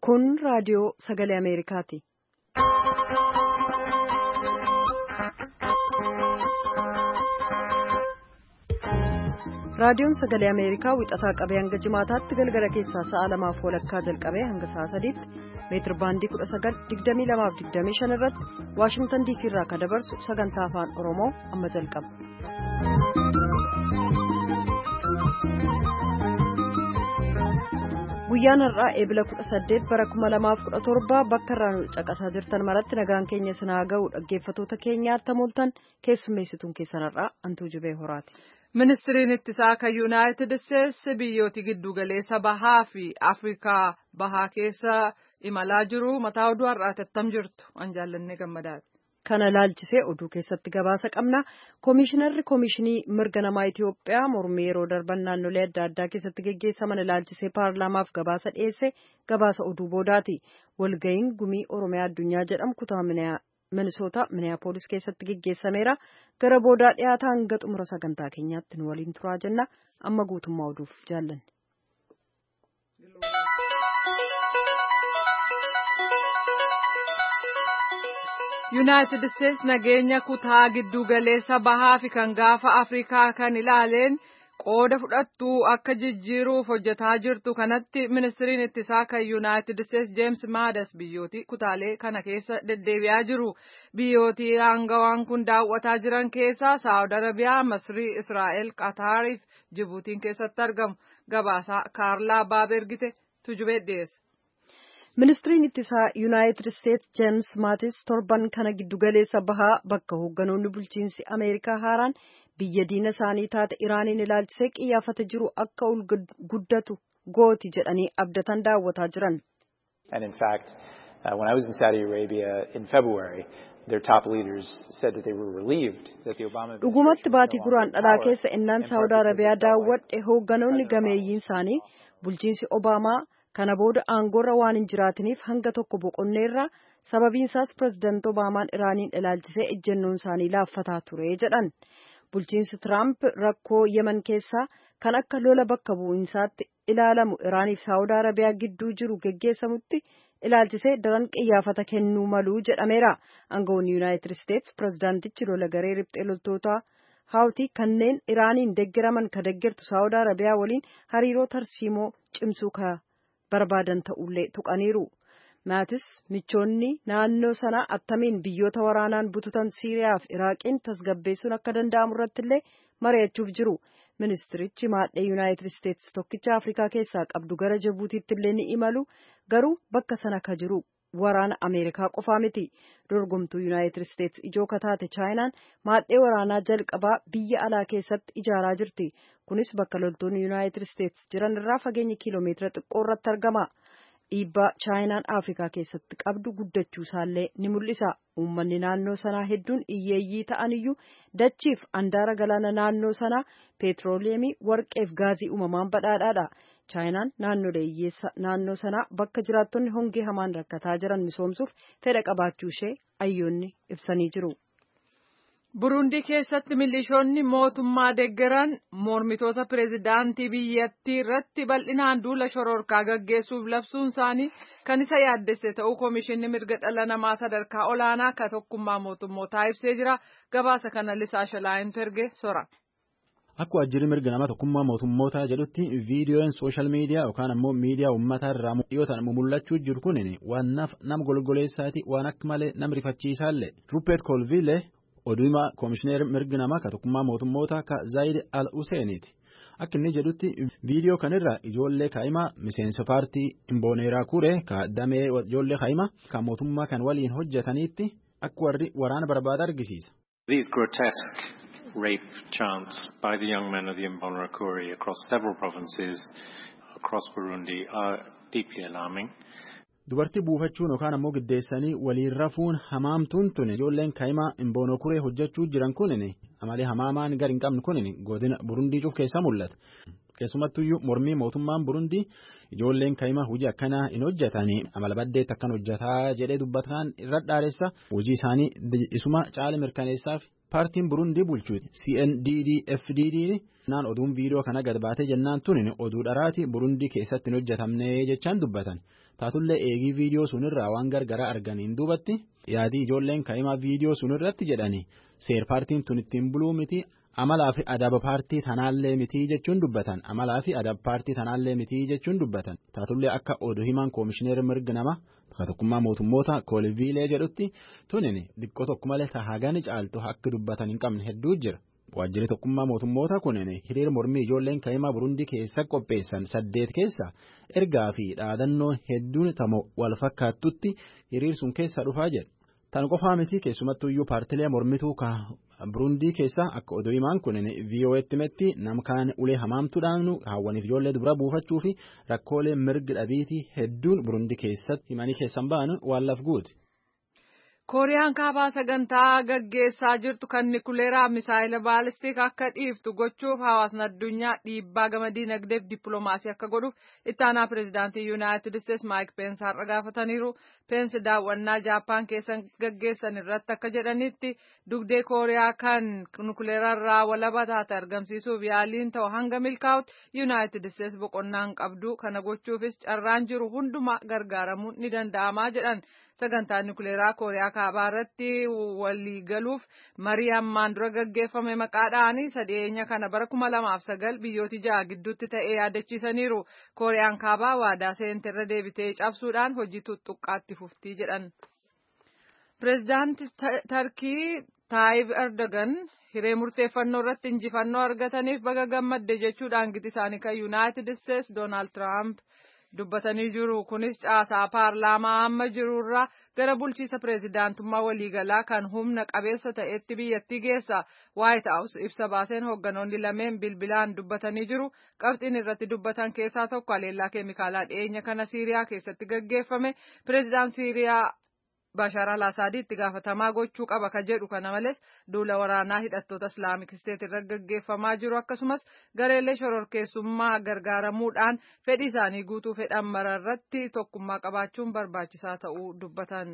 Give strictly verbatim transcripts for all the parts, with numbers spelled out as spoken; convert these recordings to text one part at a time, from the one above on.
Kun raadiyoo sagalee Ameerikaati. Raadiyoon sagalee Ameerikaa wixataa qabee hanga jimaataatti galgala keessaa sa'a lamaaf walakkaa jalqabee hanga sa'a sadiitti meetir baandii kudha sagal digdamii lamaaf digdamii shan irratti Waashingtan diisii irraa kan dabarsu sagantaa afaan Oromoo amma jalqaba. Guyyaan har'aa eebila kudha saddeet bara kuma lamaaf kudha torba bakka irraa caqasaa jirtan maratti nagaan keenya sinaa ga'u dhaggeeffatoota keenyaatti mul'atan keessummeessituun keessan har'aa Antuu Jibee Horaati. Ministiriin ittisaa kan Yuunaayitid Isteetsi biyyooti giddugaleessa bahaa fi Afrikaa bahaa keessa imalaa jiru mataa oduu har'aati attam jirtu an jaallannee gammadaati. Kana laalchisee oduu keessatti gabaasa qabna. Koomishinarri koomishinii mirga namaa Itiyoophiyaa mormii yeroo darban naannolee adda addaa keessatti geggeessaman laalchisee paarlaamaaf gabaasa dhiyeesse gabaasa oduu boodaati. Walga'iin gumii Oromiyaa addunyaa jedhamu kutaa Minisoota Miniyaapolis keessatti geggeessameera. Gara boodaa dhiyaata hanga xumura sagantaa keenyaatti nu waliin turaa jenna. Amma guutummaa oduuf jaallanne. Yuunaayitid Isteetsi nageenya kutaa giddu galeessa bahaa fi kan gaafa Afrikaa kan ilaaleen qooda fudhattuu akka jijjiiruuf hojjetaa jirtu kanatti ministiriin ittisaa kan Yuunaayitid Isteetsi Jeems Maadas biyyooti kutaalee kana keessa deddeebi'aa jiru. Biyyooti aangawaan kun daawwataa jiran keessaa Saawud Arabiyaa, Masrii, Israa'el, Qataarii fi Jibuutiin keessatti argamu. Gabaasaa Kaarlaa Baabergite tujubee dhiyeessa. Ministiriin ittisaa Yuunaayitid Isteetsi Jeems Maatis torban kana giddugaleessa bahaa bakka hoogganoonni bulchiinsi Ameerikaa haaraan biyya diina isaanii taate Iraaniin ilaalchisee qiyyaafata jiru akka ol guddatu gooti jedhanii abdatan daawwataa jiran. And in fact, uh, when I was in Saudi Arabia in February, their top leaders said that they were relieved that the Obama dhugumatti baatii guraan dhalaa keessa innaan Saawud Arabiyaa daawwadhe hoogganoonni gameeyyiin isaanii bulchiinsi Obaamaa kana booda aangoorra waan hin jiraatiniif hanga tokko boqonneerra sababiin isaas pirezidaantii Obaamaan Iraaniin ilaalchisee ejjennoon isaanii laaffataa ture jedhan. Bulchiinsi Tiraamp rakkoo Yemen keessaa kan akka lola bakka bu'iinsaatti ilaalamu Iraaniif Saawud Arabiyaa gidduu jiru geggeessamutti ilaalchisee daran qiyyaafata kennuu maluu jedhameera. Aangawoonni Yuunaayitid Isteetsi pirezidaantichi lola garee riphxee loltoota Hawtii kanneen Iraaniin deeggaraman ka deeggartu Saawud Arabiyaa waliin hariiroo tarsiimoo cimsuu ka barbaadan ta'ullee tuqaniiru. Maatis michoonni naannoo sanaa attamiin biyyoota waraanaan bututan Siiriyaa fi Iraaqiin tasgabbeessuun akka danda'amu irratti illee mari'achuuf jiru. Ministirichi maadhee Yuunaayitid Isteetsi tokkicha Afrikaa keessaa qabdu gara Jibuutiitti illee ni imalu. Garuu bakka sana ka jiru waraana Ameerikaa qofaa miti. Dorgomtuu Yuunaayitid Isteetsi ijoo kataate Chaayinaan maadhee waraanaa jalqabaa biyya alaa keessatti ijaaraa jirti. Kunis bakka loltoonni Yuunaayitid Isteetsi jiran irraa fageenya kiiloomeetira xiqqoo irratti argama. Dhiibbaa Chaayinaan Afrikaa keessatti qabdu guddachuu isaallee ni mul'isa. Uummanni naannoo sanaa hedduun hiyyeeyyii ta'aniyyuu dachiif andaara galaana naannoo sanaa peetirooleemii, warqeef gaazii uumamaan badhaadhaadha. Chaayinaan naannolee hiyyeessa naannoo sanaa bakka jiraattonni hongee hamaan rakkataa jiran misoomsuuf fedha qabaachuu ishee ayyoonni ibsanii jiru. Burundii keessatti milishoonni mootummaa deeggaran mormitoota pireezidaantii biyyattii irratti bal'inaan duula shororkaa gaggeessuuf labsuun isaanii kan isa yaaddesse ta'uu koomishinni mirga dhala namaa sadarkaa olaanaa ka tokkummaa mootummootaa ibsee jira. Gabaasa kana Lisaa Shalaayintu erge sora. Akka waajjirri mirga namaa tokkummaa mootummootaa jedhutti viidiyoon sooshaal miidiyaa yookaan ammoo miidiyaa uummataa irraa dhiyootaan mul'achuu jiru kun waan nama golgoleessaati waan akka malee nama rifachiisaallee. Rupeet Kolviilee oduu himaa koomishineer mirga namaa ka tokkummaa mootummoota ka Zaayid Al Huseeniiti. Akka inni jedhutti viidiyoo kanirra ijoollee kaa'imaa miseensa paartii Imbooneeraa Kuree ka damee ijoollee kaa'imaa kan mootummaa kan waliin hojjetaniitti akka warri waraana barbaada argisiisa. These grotesque rape chants by the young men of the Imbonerakure across several provinces across Burundi are deeply alarming. Dubartii buufachuun yookaan ammoo giddeessanii waliin rafuun hamaamtuun tuni ijoolleen kaa'imaa Imboonokuree hojjechuu jiran kunin amalee hamaamaan gar hin qabne kunin godina Burundii cuuf keessa mul'ata. Keessumattuyyuu mormii mootummaan Burundii ijoolleen kaa'imaa hojii akkanaa hin hojjetanii amala baddeetti akkan hojjetaa jedhee dubbataan irra dhaareessa hojii isaanii isuma caala mirkaneessaaf paartiin Burundii bulchuuti C N D D F D D naan oduun viidiyoo kana gad baatee jennaan tuni oduu dharaati Burundii keessatti hin hojjetamne jechaan dubbatan. taatullee eegii viidiyoo sunirraa waan gargaraa arganiin duubatti yaadii ijoolleen kaa'imaa viidiyoo sunirratti jedhani seer paartiin tun ittiin buluu miti amalaa fi adaba paartii tanaallee mitii jechuun dubbatan amalaa fi adaba paartii tanaallee mitii jechuun dubbatan taatullee akka oduu himaan koomishineer mirga nama bakka tokkummaa mootummoota kooliviilee jedhutti tunin xiqqoo tokko malee tahaagani caaltu akka dubbatan hin qabne hedduu jira. Waajjirri tokkummaa mootummoota kunin hiriira mormii ijoolleen kaa'imaa Burundii keessa qopheessan saddeet keessa ergaa fi dhaadannoo hedduun tamoo wal fakkaattutti hiriir sun keessa dhufaa jedha. Tan qofaa miti keessumattuu iyyuu paartilee mormituu ka Burundii keessa akka oduu himaan kunin V O Etti metti namkaan ulee hamaamtuudhaan hawwaniif ijoollee dubara buufachuu fi rakkoolee mirga dhabiitii hedduun Burundii keessatti himanii keessan ba'an waan laf guuti. Kooriyaan kaabaa sagantaa gaggeessaa jirtu kan nikuleeraa misaayila baalistiik akka dhiiftu gochuuf hawaasni addunyaa dhiibbaa gama diinagdeef dippiloomaasii akka godhuuf ittaanaa pireezidaantii yuunaayitid isteetsi maayik peensi har'a gaafataniiru. Peensi daawwannaa Jaappaan keessa gaggeessan irratti akka jedhanitti dugdee Kooriyaa kan nikuleerarraa walaba taate argamsiisuuf yaaliin ta'u hanga milkaa'utti yuunaayitid isteetsi boqonnaan qabdu kana gochuufis carraan jiru hundumaa gargaaramuun ni danda'amaa jedhan. Sagantaan nikuleeraa Kooriyaa kaabaa irratti waliigaluuf marii ammaan dura gaggeeffame maqaadhaan sadeenya kana bara kuma lamaaf sagal biyyooti ja'a gidduutti ta'ee yaadachiisaniiru. Kooriyaan kaabaa waadaa seente irra deebitee cabsuudhaan hojii tuttuqqaatti fuftii jedhan. Pireezidaantii Tarkii Taayib Erdogan hiree murteeffannoo irratti injifannoo argataniif baga gammadde jechuudhaan giti isaanii kan Yuunaayitid Isteetsi Doonaald Tiraamp dubbatanii jiru. Kunis caasaa paarlaamaa amma jirurraa gara bulchiisa pireezidaantummaa waliigalaa kan humna qabeessa ta'etti biyyattii geessa. Waayit Haawus ibsa baaseen hoogganoonni lameen bilbilaan dubbatanii jiru. Qabxiin irratti dubbatan keessaa tokko haleellaa keemikaalaa dhiyeenya kana Siiriyaa keessatti gaggeeffame. Pireezidaan Siiriyaa Bashaar al-Asaad itti gaafatamaa gochuu qaba ka jedhu. Kana malees duula waraanaa hidhattoota Islaamik Isteet irra gaggeeffamaa jiru akkasumas gareelee shororkeessummaa gargaaramuudhaan fedhii isaanii guutuu fedhan mararratti tokkummaa qabaachuun barbaachisaa ta'uu dubbatan.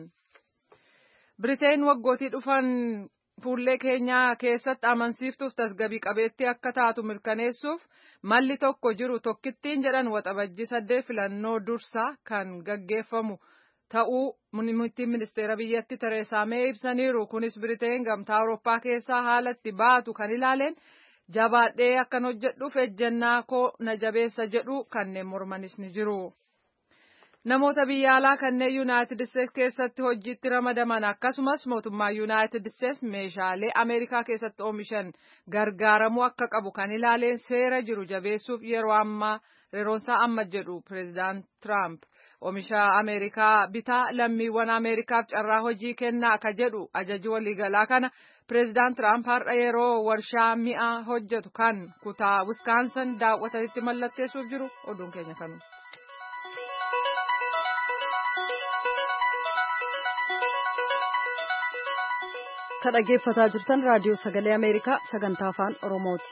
Biriteen waggootii dhufan fuullee keenyaa keessatti amansiiftuuf tasgabbii qabeettii akka taatu mirkaneessuuf malli tokko jiru tokkittiin jedhan waxabajjii saddeet filannoo dursaa kan gaggeeffamu ta'uu muummittiin ministeera biyyatti Tereesaa Mee ibsaniiru. Kunis Biriteen gamtaa Awurooppaa keessaa haala itti baatu kan ilaaleen jabaadhee akkan hojjedhuuf ejjennaa koo na jabeessa jedhu kanneen mormanis ni jiru. Namoota biyya alaa kanneen Yuunaayitid Isteetsi keessatti hojiitti ramadaman akkasumas mootummaa Yuunaayitid Isteetsi meeshaalee Ameerikaa keessatti oomishan gargaaramuu akka qabu kan ilaaleen seera jiru jabeessuuf yeroo ammaa yeroonsaa amma jedhu pireezidaant Tiraamp. Oomisha Ameerikaa bitaa lammiiwwan Ameerikaaf carraa hojii kennaa akka jedhu ajaji waliigalaa kana pireezidaant Tiraamp har'a yeroo warshaa mi'a hojjetu kan kutaa Wiskaansan daawwatanitti mallatteessuuf jiru. Oduun keenya kanu. Kan dhaggeeffataa jirtan raadiyoo sagalee Ameerikaa sagantaa afaan Oromooti.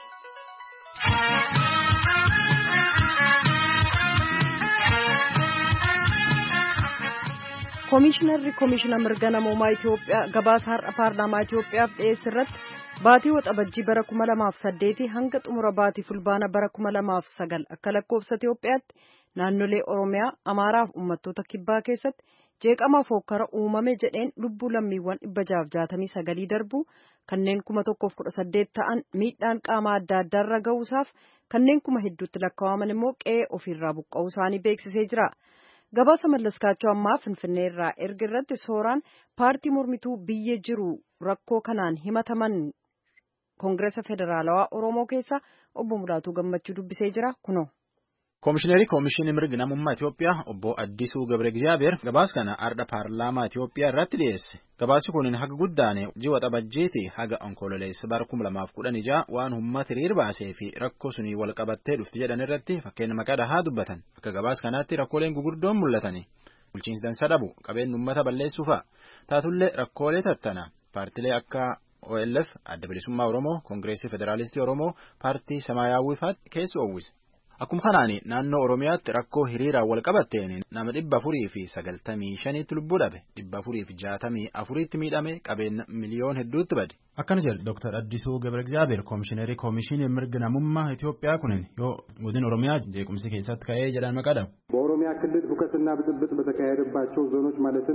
Koomishinarri koomishina mirga namoomaa Itoophiyaa gabaasa har'a paarlaamaa Itoophiyaaf dhiyeesse irratti baatii waxabajjii bara kuma lamaaf saddeetii hanga xumura baatii fulbaana bara kuma lamaaf sagal akka lakkoofsa Itoophiyaatti naannolee Oromiyaa, Amaaraa fi uummattoota kibbaa keessatti jeeqama fokkara uumame jedheen lubbuu lammiiwwan dhibba jaaf jaatamii sagalii darbu kanneen kuma tokkoof kudha saddeet ta'an miidhaan qaamaa adda addaarra ga'uusaaf kanneen kuma hedduutti lakkaa'aman immoo qe'ee ofiirraa buqqa'uu isaanii beeksisee jira. Gabaasa mallaskaachuu ammaa Finfinnee irraa erga irratti sooraan paartii mormituu biyya jiru rakkoo kanaan himataman Koongireesa Federaalawaa Oromoo keessa obbo Mulaatuu Gammachuu dubbisee jira kunoo. Koomishineerii Koomishinii Mirga Namummaa Itoophiyaa obbo Addisuu Gabre Egzaabeer gabaasa kana har'a paarlaamaa Itoophiyaa irratti dhiyeesse. Gabaasi kun haga guddaan ji'a waxabajjiiti haga onkololeessa bara kuma lamaaf kudhan ijaa waan uummata hiriir baasee fi rakkoo sunii wal qabattee dhufti jedhan irratti fakkeenya maqaa dhahaa dubbatan. Akka gabaasa kanaatti rakkooleen gugurdoon mul'atani. Bulchiinsi dansa dhabu qabeen uummata balleessuu fa'a. Taatullee rakkoolee tattana paartilee akka O L F Adda Bilisummaa Oromoo, Koongireesii Federaalistii Oromoo, Paartii Samaayyaawwii fa'aatti keessa oowwise. Akkuma kanaan naannoo Oromiyaatti rakkoo hiriiraan wal qabateen nama dhibba afurii fi sagaltamii shaniitti lubbuu dhabe dhibba afurii fi jaatamii afuriitti miidhame qabeenya miliyoon hedduutti bade. Akkana jedhe Dooktar Addisuu Gabrexaabeer Koomishineerii Koomishinii Mirga Namummaa Itoophiyaa kunin yoo godina Oromiyaa jeequmsi keessatti ka'ee jedhan maqaadha. በኦሮሚያ ክልል ሁከትና ብጥብጥ በተካሄደባቸው ዞኖች ማለትም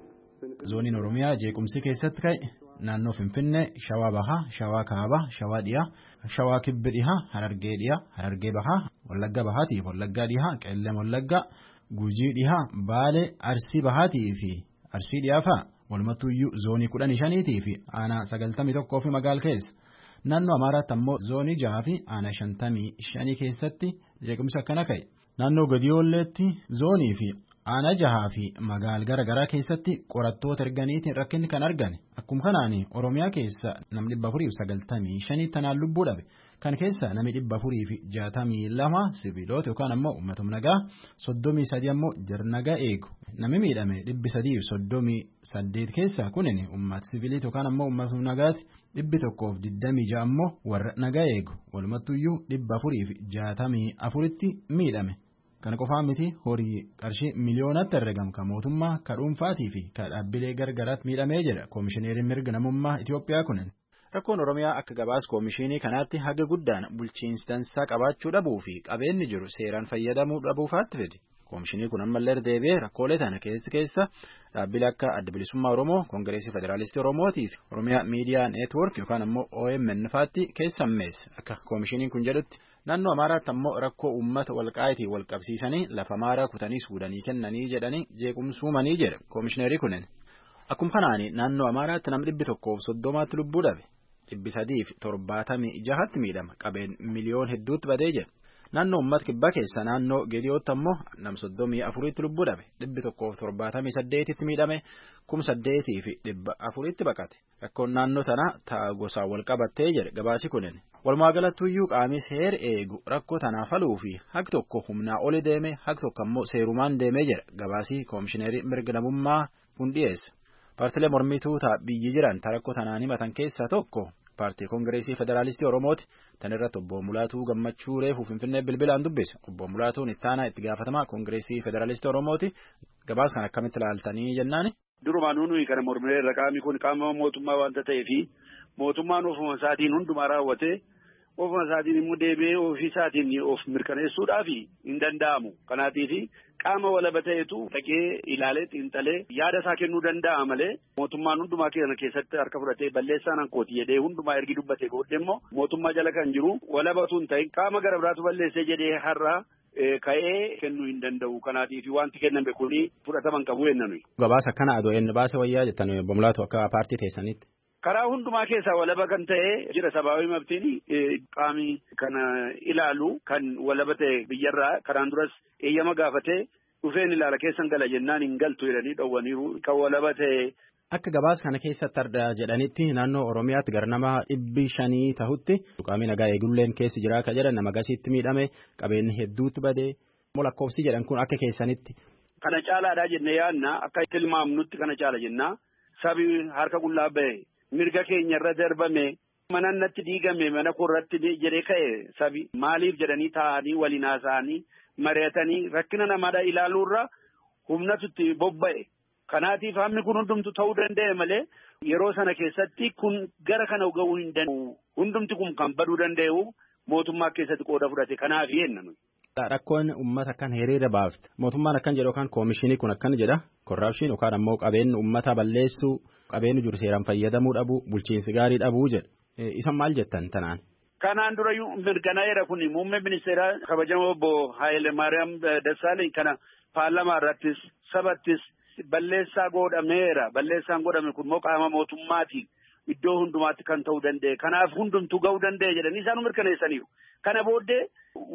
zooniin Oromiyaa jeequmsi keessatti ka'e naannoo Finfinnee, Shawaa Bahaa, Shawaa Kaabaa, Shawaa Dhiyaa, Shawaa Kibbi Dhihaa, Harargee Dhiyaa, Harargee Bahaa, Wallagga Bahaatii fi Wallaggaa Dhihaa, Qeellam Wallaggaa, Gujii Dhihaa, Baalee, Arsii Bahaatii fi Arsii Dhiyaa fa'a walumattuuyyuu zoonii kudhanii shaniitii fi aanaa sagaltamii tokkoo fi magaal keessa. Naannoo Amaaraatti ammoo zoonii jaha fi aanaa shantamii shanii keessatti jeequmsi akkana ka'e. Naannoo Gadiyoolleetti zoonii fi aanaa jahaa fi magaal gara garaa keessatti qorattoota erganiitiin rakkinni kan argame. Akkuma kanaan Oromiyaa keessa namni dhibba afurii fi sagaltamii shanii tanaan lubbuu dhabe. Kan keessa namni dhibba afurii fi jaatamii lama sibiilota yookaan ammoo uummatuma nagaa soddomii sadii ammoo jarnagaa eegu. Namni miidhame dhibbi sadii fi soddomii saddeet keessa kunin uummata sibiilota yookaan ammoo uummatuma nagaati. Dhibbi tokkoof digdamii ja'a ammoo warra nagaa eegu. Walumattuuyyuu dhibba afurii fi jaatamii afuritti miidhame. Kana qofaa miti horii qarshii miliyoonatti herregam kan mootummaa ka dhuunfaatii fi ka dhaabbilee gargaraatti miidhamee jedha Koomishineeriin Mirga Namummaa Itoophiyaa kunin. Rakkoon Oromiyaa akka gabaas koomishinii kanaatti haga guddaan bulchiinsa dansaa qabaachuu dhabuu fi qabeenyi jiru seeraan fayyadamuu dhabuufaatti fide. Koomishinii kun ammallee deebi'ee rakkoolee tana keessa keessa dhaabbilee akka Adda Bilisummaa Oromoo, Koongireesii Federaalistii Oromootii fi Oromiyaa Miidiyaa Neetwoork yookaan ammoo O M N faatti keessammeesse. Akka koomishiniin kun jedhutti naannoo Amaaraatti ammoo rakkoo uummata walqaayitii wal qabsiisanii lafa maaraa kutanii suudanii kennanii jedhanii jeequmsuumanii jedha koomishineerii kunin. Akkuma kanaan naannoo Amaaraatti nama dhibbi tokkoof soddomaatti lubbuu dhabe. Dhibbi sadii fi torbaatamii jahatti miidhama qabeen miliyoon hedduutti badee jedha. Naannoo uummata kibbaa keessa naannoo Gediyootti ammoo nam soddomii afuriitti lubbuu dhabe. Dhibbi tokkoof torbaatamii saddeetitti miidhame kum saddeetii fi dhibba afuriitti baqate. Rakkoon naannoo tanaa ta'a gosaan wal qabattee jedhe gabaasi kunin. Walumaa galattuuyyuu qaamni seera eegu rakkoo tanaaf faluu fi haq tokko humnaa oli deeme haq tokko ammoo seerumaan deemee jedha gabaasii koomishineerii mirga namummaa kun dhiyeessa. Paartilee mormituu ta'a biyyi jiran rakkoo tanaan himatan keessaa tokko paartii Koongireesii Federaalistii Oromooti. Tan irratti obbo Mulaatuu Gammachuu reefu Finfinnee bilbilaan dubbise. Obbo Mulaatuun ittaanaa itti gaafatamaa Koongireesii Federaalistii Oromooti. Gabaas kan akkamitti ilaaltanii jennaani? Durumaan nuyi kana mormee irra qaamni kun qaama mootummaa waanta ta'eefi mootummaan ofuma isaatiin hundumaa raawwatee ofuma isaatiin immoo deebi'ee ofii isaatiin of mirkaneessuudhaaf hin danda'amu. Kanaatiif qaama walaba ta'etu dhaqee ilaalee xiinxalee yaada isaa kennuu danda'a malee mootummaan hundumaa keenya keessatti harka fudhatee balleessaan hankooti jedhee hundumaa ergi dubbatee booddee immoo mootummaa jala kan jiru walabatu hin ta'in qaama gara biraatu balleessee jedhee har'a ka'ee kennuu hin danda'u. Kanaatiif wanti kenname kuni fudhataman qabu jennaan. Gabaasa akkana adoo inni baase wayyaa jettan obbo Mulaatu akka paartii teessanitti. Karaa hundumaa keessaa walaba kan ta'e jira sabaabii mabtiin qaamni kana ilaalu kan walaba ta'e biyyarraa karaan duras eeyyama gaafatee dhufeen ilaala keessan gala jennaan hin galtu jedhanii dhowwaniiru kan walaba ta'e. Akka gabaasa kana keessatti arda jedhanitti naannoo Oromiyaatti gara nama dhibbi shanii tahutti qaamni nagaa eegulleen keessi jira akka jedhan nama gasiitti miidhame qabeenyi hedduutti badee lakkoofsi jedhan kun akka keessanitti. Kana caalaadhaa jennee yaadna akka tilmaamnutti kana caala jennaa sabi harka qullaa bahe. Mirga keenya irra darbame mana natti diigame mana korratti jedhee ka'e sabi maaliif jedhanii taa'anii waliin haasa'anii mari'atanii rakkina namaadha ilaaluurra humnatutti bobba'e. Kanaatiif hammi kun hundumtu ta'uu danda'e malee yeroo sana keessatti kun gara kana ga'uu hin danda'u. Hundumti kun kan baduu danda'u mootummaa keessatti qooda fudhate kanaaf yenname. Rakkoon uummata akkan hiriira baafte mootummaan akkan jedhu yookaan koomishinii kun akkan jedha korraapshin yookaan ammoo qabeenyi uummata balleessuu qabeenyi jiru seeraan fayyadamuu dhabu bulchiinsi gaarii dhabuu jedha isan maal jettan tanaan. Kanaan dura mirkanaa'eera kun muummee ministeeraa kabajamoo obbo Haayile Maariyaam Dassaaleny kana paarlamaa irrattis sabattis balleessaa godhameera balleessaan godhame kun immoo qaama mootummaatiin iddoo hundumaatti kan ta'uu danda'e kanaaf hundumtuu ga'uu danda'e jedhanii isaan mirkaneessaniiru. Kana booddee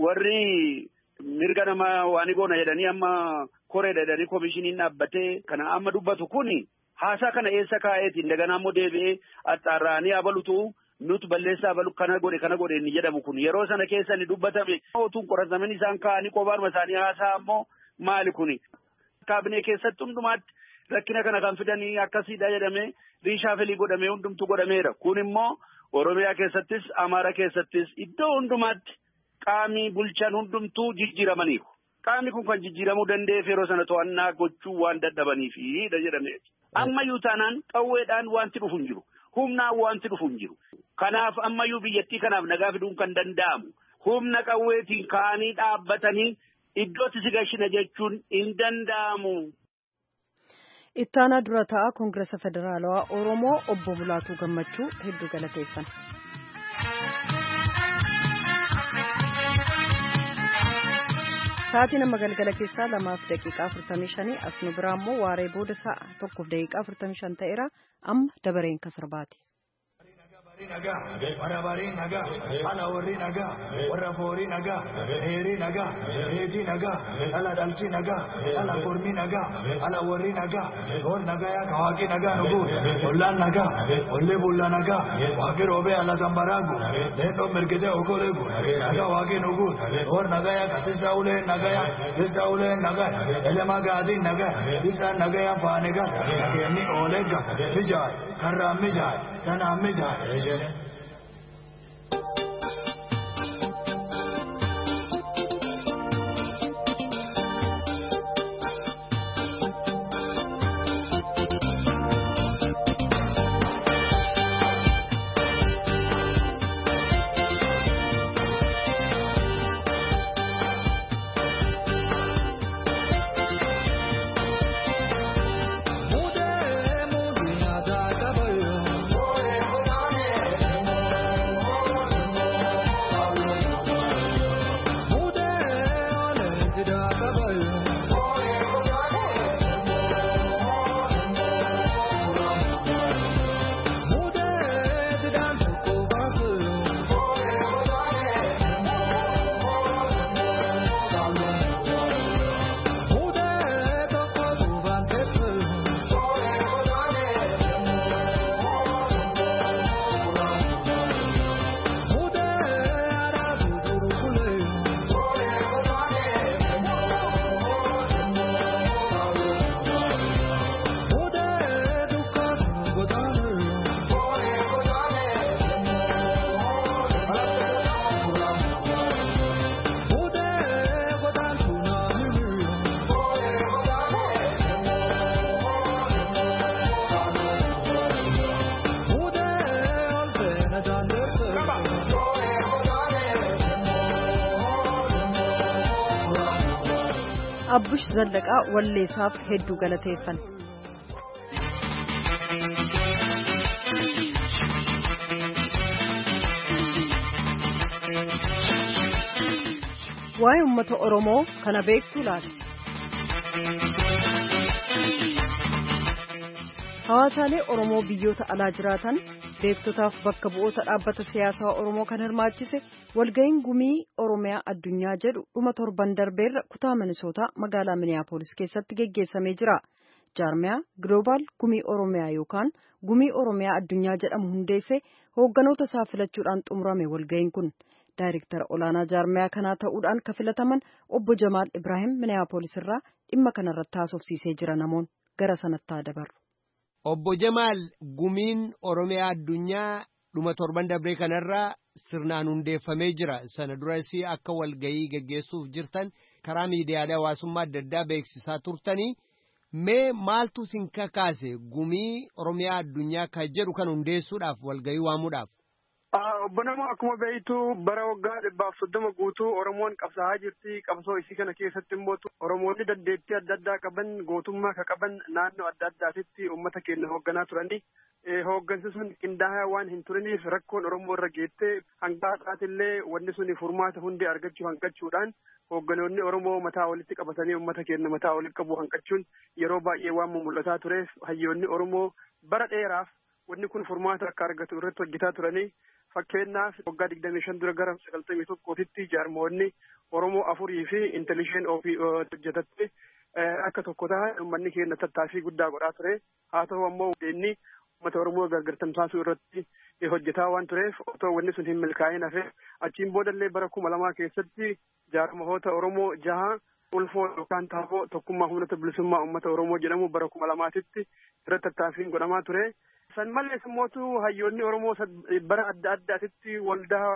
warri mirga namaa waan goona jedhanii amma koreedha jedhanii koomishiniin dhaabbatee kana amma dubbatu kuni haasaa kana eessa kaa'eetiin daganaa immoo deebi'ee axxaarraanii abalutu nuti balleessaa abalu kana godhe kana godhe inni jedhamu kun yeroo sana keessa ni dubbatame otuun qorataman isaan kaa'anii qobaaruma isaanii haasaa ammoo maali kuni kaabinee keessatti hundumaatti rakkina kana kan fidanii akkasiidha jedhamee riishaafelii godhamee hundumtu godhameera kun immoo Oromiyaa keessattis Amaara keessattis iddoo hundumaatti qaamni bulchan hundumtuu jijjiiramaniiru. Qaamni kun kan jijjiiramuu danda'eef yeroo sana to'annaa gochuu waan dadhabaniifidha jedhame. Ammayyuu taanaan qawweedhaan wanti dhufu hin jiru. Humnaan wanti dhufu hin jiru. Kanaaf ammayyuu biyyattii kanaaf nagaa fiduun kan danda'amu. Humna qawweetiin ka'anii dhaabbatanii iddootti si gashina jechuun hin danda'amu. Ittaanaa dura ta'a Koongiresa Federaalawaa Oromoo obbo Bulaatuu Gammachuu hedduu galateeffan. Sa'aatiin amma galgala keessaa lamaaf daqiiqaa afurtamii shanii as nu biraa immoo waaree booda sa'a tokkoof daqiiqaa afurtamii shan ta'eera amma dabareen kasarbaati. naga warra barii naga ala warri naga warra foori naga heeri naga heeji naga ala dhalchi naga ala kormi naga ala warri naga hor naga ya kawaki naga nugu ollaan naga olle bulla naga waqi robe ala zambaragu leendo mergede okoregu naga waqi nugu hor naga ya kasisa ule naga ya isa ule naga elema gadi naga isa naga ya faanega nageni olega mijay karra mijay sana mijay Abbush Zallaqaa walleessaaf hedduu galateeffan. Waa'ee uummata Oromoo kana beektu laata? Hawaasaalee Oromoo biyyoota alaa jiraatan beektotaaf bakka bu'oota dhaabbata siyaasaa Oromoo kan hirmaachise walga'iin gumii Oromiyaa addunyaa jedhu dhuma torban darbeerra kutaa Minisootaa magaalaa Miniyaapolis keessatti geggeessamee jira. Jaarmiyaa Global Gumii Oromiyaa yookaan Gumii Oromiyaa addunyaa jedhamu hundeessee hoogganoota isaa filachuudhaan xumurame walga'iin kun. Daayirektara olaanaa jaarmiyaa kanaa ta'uudhaan kan filataman obbo Jamaal Ibrahim Miniyaapolis irraa dhimma kanarratti haasofsiisee jira namoon gara sanatti haa dabarru. Obbo Jamaal gumiin Oromiyaa addunyaa dhuma torban dabree kanarraa sirnaan hundeeffamee jira. Sana duras akka walga'ii geggeessuuf jirtan karaa miidiyaalee hawaasummaa adda addaa beeksisaa turtanii mee maaltu sin kakaase gumii Oromiyaa addunyaa kan jedhu kan hundeessuudhaaf walga'ii waamuudhaaf? Obbo Namoo akkuma beektu bara waggaa dhibbaaf soddoma guutuu Oromoon qabsaa'aa jirti. Qabsoo isii kana keessatti immoo Oromoonni dandeettii adda addaa qaban gootummaa ka qaban naannoo adda addaatitti uummata keenya hoogganaa turanii hooggansi sun qindaa'aa waan hin turiniif rakkoon Oromoo irra geettee hanga har'aatillee wanni sun furmaata hundee argachuu hanqachuudhaan hoogganoonni Oromoo mataa walitti qabatanii uummata keenya mataa walitti qabu hanqachuun yeroo baay'ee waan mul'ataa tureef hayyoonni Oromoo bara dheeraaf wanni kun furmaata akka argatu irratti hojjetaa turanii. Fakkeenyaaf waggaa digdamii shan dura gara sagaltamii tokkootitti jaarmoonni Oromoo afurii fi intellishen ofii hojjetatte akka tokko ta'a uummanni keenya tattaaffii guddaa godhaa ture. Haa ta'u ammoo inni uummata Oromoo gargartamsaasuu irratti hojjetaa waan tureef otoo wanni sun hin milkaa'in hafe achiin boodallee bara kuma lamaa keessatti jaarmoota Oromoo jaha ulfoo yookaan taaboo tokkummaa humnoota bilisummaa uummata Oromoo jedhamu bara kuma lamaatitti irratti tattaaffiin godhamaa ture. San malees immoo hayyoonni Oromoo bara adda addaatitti waldaa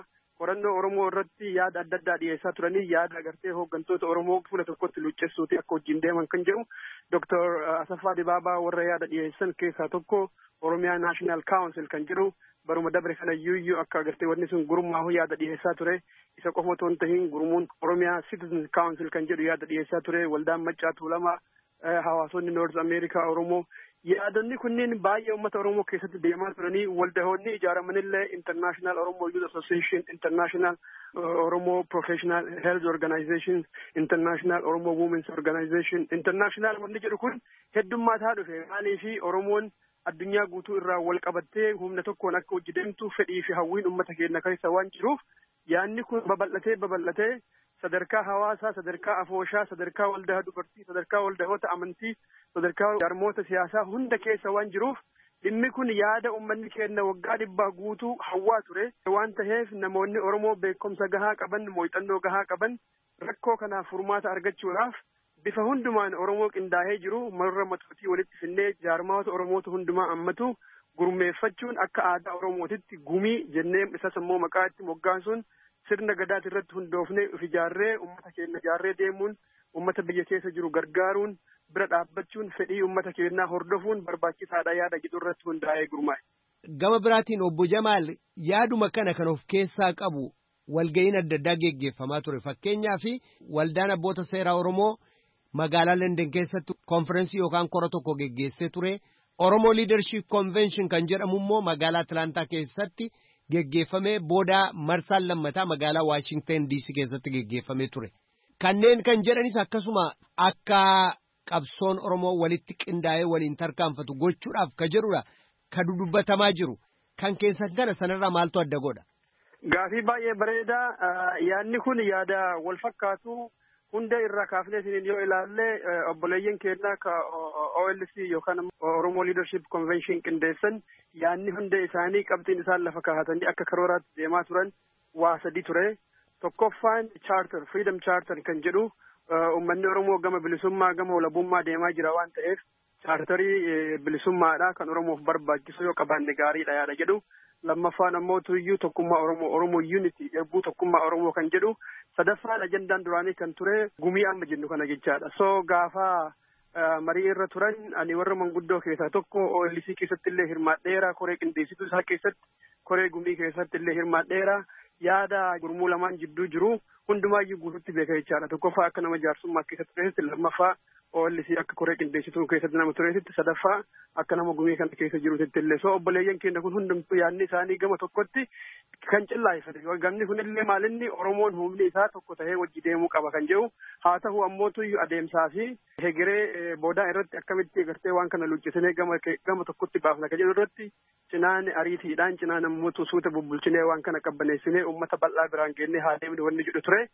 qorannoo Oromoo irratti yaada adda addaa dhiyeessaa turanii yaada agartee hooggantoota Oromoo fuula tokkotti luuccessuuti akka wajjin deeman kan jedhu Doktor Asaffaa Dibaabaa warra yaada dhiyeessan keessaa tokko Oromiyaa National Council kan jedhu baruma dabre kana iyyuu akka agartee wanni sun gurmaahu yaada dhiyeessaa ture isa qofa otoo hin tahin gurmuun Oromiyaa Citizens Council kan jedhu yaada dhiyeessaa ture waldaan Maccaa Tuulamaa hawaasonni North America Oromoo yaadonni kunniin baay'ee uummata Oromoo keessatti deemaa turanii waldahoonni ijaaramanillee International Oromo Youth Association, International Oromo Professional Health Organization, International Oromo Women's Organization, International wanni jedhu kun heddummataa dhufe maaliifi Oromoon addunyaa guutuu irraa wal qabattee humna tokkoon akka hojii deemtu fedhii fi hawwiin uummata keenya keessa waan jiruuf yaanni kun babal'atee babal'atee sadarkaa hawaasaa, sadarkaa afooshaa, sadarkaa waldaa dubartii, sadarkaa waldahoota amantii, sadarkaa jaarmoota siyaasaa hunda keessa waan jiruuf dhimmi kun yaada uummanni keenya waggaa dhibbaa guutuu hawwaa ture waan ta'eef namoonni Oromoo beekumsa gahaa qaban, muuxannoo gahaa qaban rakkoo kanaaf furmaata argachuudhaaf bifa hundumaan Oromoo qindaa'ee jiru marra matootii walitti finnee jaarmoota Oromootu hundumaa ammatu gurmeeffachuun akka aadaa Oromootitti gumii jennee isas immoo maqaa itti moggaasuun sirna gadaati irratti hundoofnee of ijaarree uummata keenya ijaarree deemuun uummata biyya keessa jiru gargaaruun bira dhaabbachuun fedhii uummata keenyaa hordofuun barbaachisaadha yaada jedhu irratti hundaa'ee gurmaa'e. Gama biraatiin obbo Jamaal yaaduma kana kan of keessaa qabu walga'iin adda addaa geggeeffamaa ture fakkeenyaaf waldaan abboota seeraa Oromoo magaalaa London keessatti konferensii yookaan kora tokko geggeessee ture Oromo Leadership Convention kan jedhamu immoo magaalaa Atlantaa keessatti geggeeffamee booda marsaan lammataa magaalaa Washington D C keessatti geggeeffamee ture. Kanneen kan jedhanis akkasuma akka qabsoon Oromoo walitti qindaa'ee waliin tarkaanfatu gochuudhaaf ka jedhudha ka dudubbatamaa jiru. Kan keessan kana sanarraa maaltu adda godha? Gaafii baay'ee bareedaa yaadni kun yaada wal fakkaatu hunda irraa kaafnee isiniin yoo ilaalle obboleeyyan keenyaa ka O L C yookaan Oromo Leadership Convention qindeessan yaadni hunda isaanii qabxiin isaan lafa kaa'atanii akka karooraatti deemaa turan waa sadi ture. Tokkoffaan charter, freedom charter kan jedhu uummanni Oromoo gama bilisummaa gama walabummaa deemaa jira waan ta'eef charterii bilisummaadha kan Oromoof barbaachisu yoo qabaanne gaariidha yaada jedhu. Lammaffaan ammoo tuyyuu tokkummaa Oromoo Oromoo Unity eebbuu tokkummaa Oromoo kan jedhu. Sadaffaan ajandaan duraanii kan ture gumii amma jennu kana jechaadha. So gaafa marii irra turan ani warra manguddoo keessaa tokko O L C keessatti illee hirmaadheera, koree qindeessituu isaa keessatti, koree gumii keessatti illee hirmaadheera. Yaada gurmuu lamaan jidduu jiru hundumaayyuu guututti beeka jechaadha. Tokkoffaa akka nama jaarsummaa keessatti tureesitti, lammaffaa O L C akka koree qindeessituu keessatti nama tureesitti, sadaffaa akka nama gumii kana keessa jirutti illee. So obboleeyyan keenya kun hundumtuu yaadni isaanii gama tokkotti kan cillaayifate. Gamni kunillee maalinni Oromoon humni isaa tokko tahee wajji deemuu qaba kan jedhu. Haa ta'u ammootuyyuu adeemsaa fi hegeree boodaa irratti akkamitti agartee waan kana luuccisinee gama gama tokkotti baafna kan jedhu irratti cinaan ariitiidhaan cinaan ammootu suuta bubbulchinee waan kana qabbaneessinee uummata bal'aa biraan geennee haa deemne wanni jedhu ture.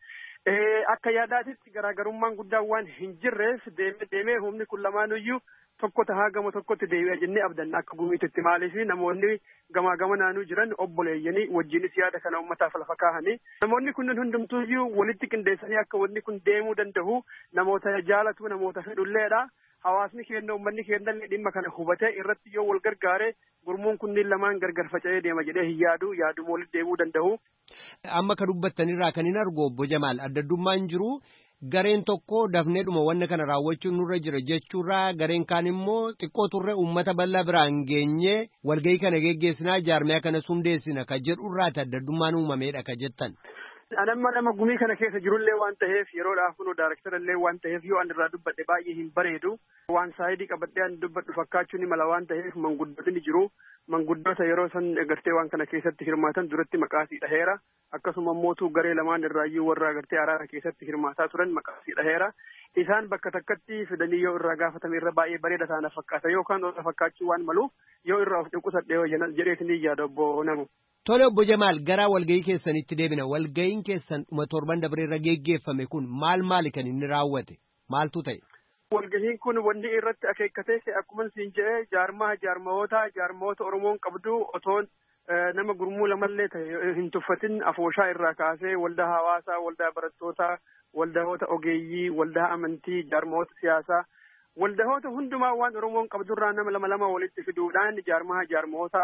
Akka yaadaatitti garaagarummaan guddaan waan hin jirreef deemee deemee humni kun lamaanuyyuu tokko tahaa gama tokkotti deebi'a jennee abdanna akka gumiititti maaliif namoonni gamaa gama naanuu jiran obboleeyyanii wajjinis yaada kana uummataaf lafa kaahanii namoonni kunneen hundumtuuyyuu walitti qindeessanii akka wanni kun deemuu danda'u namoota jaalatu namoota fedhulleedha. Hawaasni keenya uummanni keenya dhimma kana hubatee irratti yoo wal gargaare gurmuun kunniin lamaan gargar faca'ee deema jedhee hin yaadu yaaduma walitti deemuu danda'u. Amma ka dubbattanirraa kan hin argu obbo Jamaal addaddummaan jiru gareen tokko dafneedhuma wanna kana raawwachuun nurra jira jechuurraa gareen kaan immoo xiqqoo turre uummata bal'aa biraan geenye walgahii kana geggeessinaa jaarmiyaa kana hundeessina ka jedhurraati addaddummaan uumameedha ka jettan. Anamma nama gumii kana keessa jirullee waan ta'eef yeroodhaaf kunoo daarektarallee waan ta'eef yoo an irraa dubbadhe baay'ee hin bareedu waan saayidii qabadhee an dubbadhu fakkaachuu ni mala waan ta'eef manguddooti ni jiru. Manguddoota yeroo san agartee waan kana keessatti hirmaatan duratti maqaasii dhaheera. Akkasuma mootuu garee lamaan irraayyuu warra agartee araara keessatti hirmaataa turan maqaasii dhaheera. Isaan bakka takkatti fidanii yoo irraa gaafatame irra baay'ee bareeda taana fakkaata yookaan irra fakkaachuu waan malu yoo irraa of dhukkubsadhee jedheetinii yaada obbo Namu. Tole obbo Jamaal garaa walgahii keessanitti deebina walgahiin keessan dhuma torban dabree irra geggeeffame kun maal maali kan inni raawwate maaltu ta'e? Walgahiin kun wanni irratti akeekkatee akkuma siin jedhee jaarmaa jaarmawoota jaarmawoota Oromoon qabdu otoon nama gurmuu lamallee ta'e hin tuffatin afooshaa irraa kaasee waldaa hawaasaa, waldaa barattootaa, waldahoota ogeeyyii, waldaa amantii, jaarmawoota siyaasaa, waldahoota hundumaa waan Oromoon qabdurraa nama lama lama walitti fiduudhaan jaarmaa jaarmawoota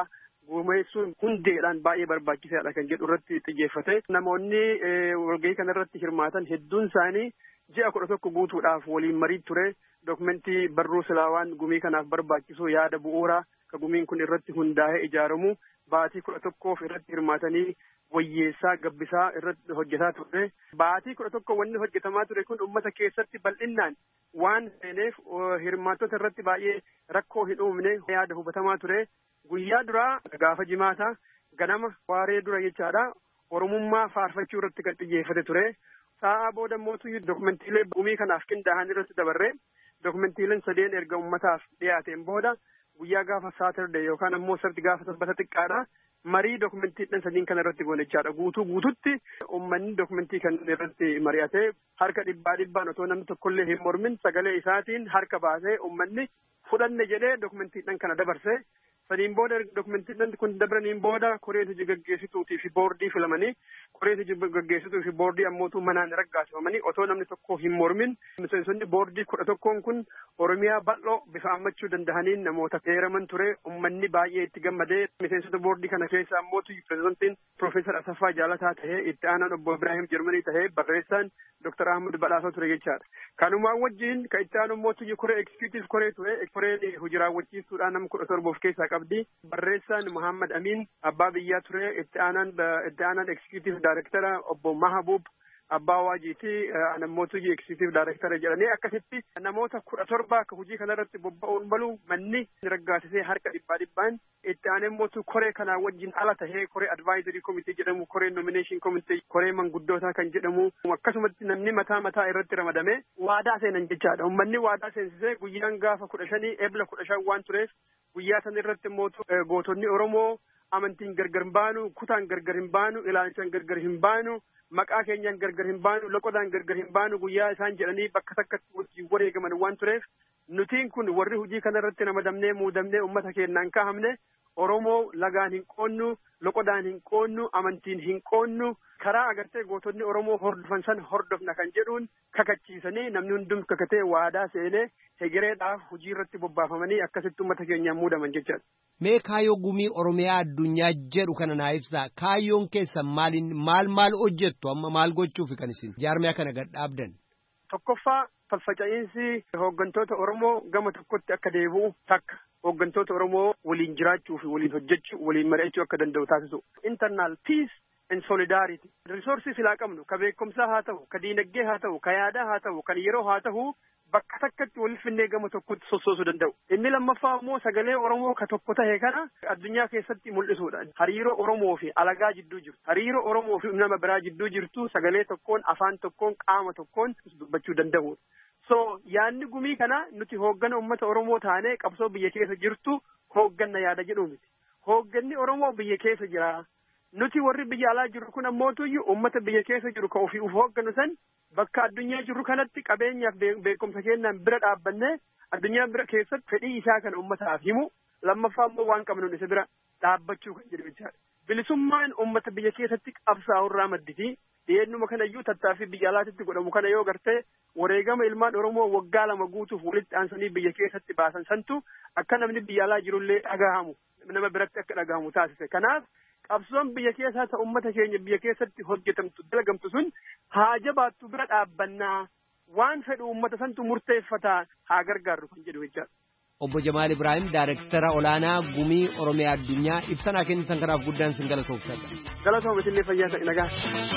gumeessuun hundeedhaan baay'ee barbaachisaadha kan jedhu irratti xiyyeeffate. Namoonni walgahii kana irratti hirmaatan hedduun isaanii ji'a kudha tokko guutuudhaaf waliin marii ture. Dokumentii barruu silaawaan gumii kanaaf barbaachisu yaada bu'uuraa ka gumiin kun irratti hundaa'ee ijaaramu baatii kudha tokkoof irratti hirmaatanii wayyeessaa gabbisaa irratti hojjetaa ture. Baatii kudha tokko wanni hojjetamaa ture kun uummata keessatti bal'innaan waan seeneef hirmaattota irratti baay'ee rakkoo hin uumne yaada hubatamaa ture. Guyyaa duraa gaafa jimaataa ganama waaree dura jechaadha oromummaa faarfachuu irratti kan xiyyeeffate ture. Sa'aa booda mootuu dokumentiilee gumii kanaaf qindaa'an irratti dabarre dokumentiileen sadeen erga ummataaf dhiyaateen booda guyyaa gaafa saatirde yookaan ammoo sabti gaafa sabbata xiqqaadha marii dokumentiidhaan sadiin kana irratti goone jechaadha. Guutuu guututti uummanni dokumentii kan irratti mari'ate harka dhibbaa dhibbaan otoo namni tokkollee hin mormin sagalee isaatiin harka baasee uummanni fudhanne jedhee dokumentiidhaan kana dabarse. Saniin booda dokumentiidhaan kun dabraniin booda koree hojii gaggeessituutii fi boordii filamanii koree hojii gaggeessituu fi boordii ammootuu manaan raggaasifamanii otoo namni tokko hin mormin miseensonni boordii kudha tokkoon kun Oromiyaa bal'oo bifa ammachuu danda'aniin namoota heeraman ture. Uummanni baay'ee itti gammadee miseensota boordii kana keessa ammootu pirezidantiin Profeesar Asaffaa Jaalataa tahee itti aanaan obbo Ibraahim Jarmanii tahee barreessaan Doktar Ahmad Badhaasoo ture jechaadha. Kanumaan wajjin kan itti aanu ammootu koree eksikutiif koree ture koreen hojii raawwachiistuudhaan nama kudha torba of keessaa qabdi. Barreessaan Muhammad Amin abbaa biyyaa ture itti aanaan itti aanaan eksikutiif daayirektara obbo Mahabub abbaa waajiiti namoota hojii eksikutiif daayirektara jedhanii akkasitti namoota kudha torba akka hojii kanarratti bobba'uun malu manni raggaasisee harka dhibbaa dhibbaan itti aanee mootu koree kanaa wajjin ala tahee koree advaayizarii komitee jedhamu koree nomineeshin komitee koree manguddootaa kan jedhamu akkasumatti namni mataa mataa irratti ramadame waadaa seenan jechaadha. Uummanni waadaa seensisee guyyaan gaafa kudha shanii ebla kudha shan waan tureef guyyaa san irratti mootu gootonni Oromoo amantiin gargar hin baanu, kutaan gargar hin baanu, ilaalchaan gargar hin baanu, maqaa keenyaan gargar hin baanu, loqodaan gargar hin baanu guyyaa isaan jedhanii bakka takkatti wajjin wareegaman waan tureef nutiin kun warri hojii kana irratti ramadamnee muudamnee uummata keenyaan kahamne Oromoo lagaan hin qoonnu, loqodaan hin qoonnu, amantiin hin qoonnu, karaa agartee gootonni Oromoo hordofan san hordofna kan jedhuun kakachiisanii namni hundum kakatee waadaa seenee hegereedhaaf hojii irratti bobbaafamanii akkasitti uummata keenyaan muudaman jechaadha. Mee kaayyoo gumii Oromiyaa addunyaa jedhu kana naa ibsaa. Kaayyoon keessan maaliin maal maal hojjettu amma maal gochuufi kan isin jaarmiyaa kana gad dhaabdan? Tokkoffaa faffaca'iinsi hooggantoota Oromoo gama tokkotti akka deebi'u takka. Hooggantoota Oromoo waliin jiraachuu fi waliin hojjechuu waliin mari'achuu akka danda'u taasisu. Internal peace and solidarity. Resources silaa qabnu ka beekumsaa haa ta'u, ka diinagdee haa ta'u, ka yaadaa haa ta'u, kan yeroo haa ta'u bakka takkatti waliif finnee gama tokkotti sossoosuu danda'u. Inni lammaffaa immoo sagalee Oromoo ka tokko tahe kana addunyaa keessatti mul'isuudha. Hariiroo Oromoo fi alagaa jidduu jiru. Hariiroo Oromoo fi nama biraa jidduu jirtu sagalee tokkoon, afaan tokkoon, qaama tokkoon dubbachuu danda'u. So yaadni gumii kana nuti hooggana uummata Oromoo taanee qabsoo biyya keessa jirtu hoogganna yaada jedhu miti. Hoogganni Oromoo biyya keessa jira. Nuti warri biyya alaa jiru kun ammootuyyuu uummata biyya keessa jiru ka ofii uf hoogganu san bakka addunyaa jiru kanatti qabeenyaaf beekumsa kennaan bira dhaabbannee addunyaa bira keessatti fedhii isaa kan uummataaf himu lammaffaa immoo waan qabnu isa bira dhaabbachuu kan jedhu jechaadha. Bilisummaan uummata biyya keessatti qabsaa'u irraa madditi. Dhiyeennuma kanayyuu tattaaffii biyya alaatitti godhamu kana yoo gartee wareegama ilmaan Oromoo waggaa lama guutuuf walitti aansanii biyya keessatti baasan santu akka namni biyya alaa jirullee dhagahamu nama biratti akka dhagahamu taasise. Kanaaf qabsoon biyya keessaa ta'u uummata keenya biyya keessatti hojjetamtu dalagamtu sun haa jabaattu bira dhaabbannaa waan fedhu uummata santu murteeffataa haa gargaarru kan jedhu jechaadha. Obbo Jamaal Ibrahim Daayirektara Olaanaa Gumii Oromiyaa Addunyaa ibsanaa kennitan kanaaf guddaan sin galatoomsadha. Galatooma isinlee fayyaa ta'e nagaa.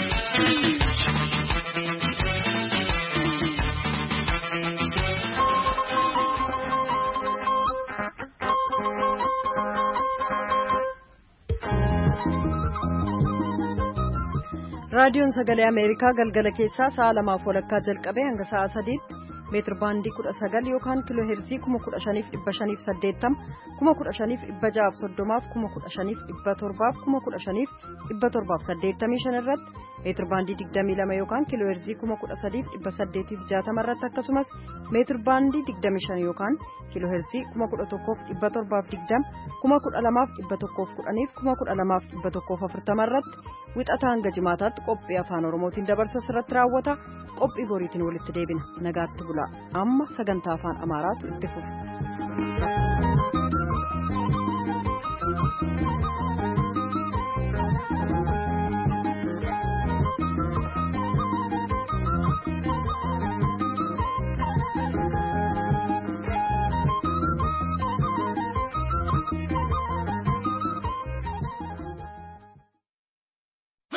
raadiyoon sagalee ameerikaa galgala keessaa sa'a lamaaf walakkaa jalqabee hanga sa'a sadiitti meetir baandii kudha sagal yookaan kiloo heerzii kuma kudha shaniif dhibba shaniif saddeettama kuma kudha shaniif dhibba ja'aaf soddomaaf kuma kudha shaniif dhibba torbaaf kuma kudha shaniif dhibba torbaaf saddeettamii shan irratti meetir baandii digdamii lama yookaan kiloo heerzii kuma kudha sadiif dhibba saddeetiif jaatama irratti akkasumas meetir baandii digdamii shan yookaan kiloo heerzii kuma kudha tokkoof dhibba torbaaf digdama kuma kudha lamaaf dhibba tokkoof kudhaniif kuma kudha lamaaf dhibba tokkoof afurtama irratti wixataa hanga jimaataatti qophii afaan oromootiin dabarsa irratti raawwata. Qophii boriitiin walitti deebina nagaatti bulaa amma sagantaa afaan amaaraatu itti fufa.